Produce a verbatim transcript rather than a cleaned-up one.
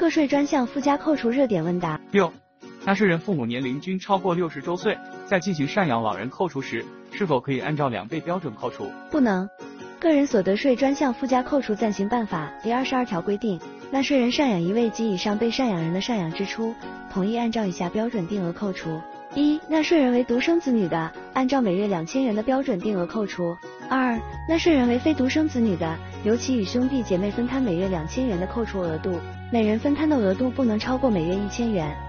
个税专项附加扣除热点问答。 六、纳税人父母年龄均超过六十周岁，在进行赡养老人扣除时，是否可以按照两倍标准扣除？ 不能。个人所得税专项附加扣除暂行办法第二十二条规定，纳税人赡养一位及以上被赡养人的赡养支出，统一按照以下标准定额扣除：一、纳税人为独生子女的，按照每月两千元的标准定额扣除；二、纳税人为非独生子女的，由其与兄弟姐妹分摊每月两千元的扣除额度，每人分摊的额度不能超过每月一千元。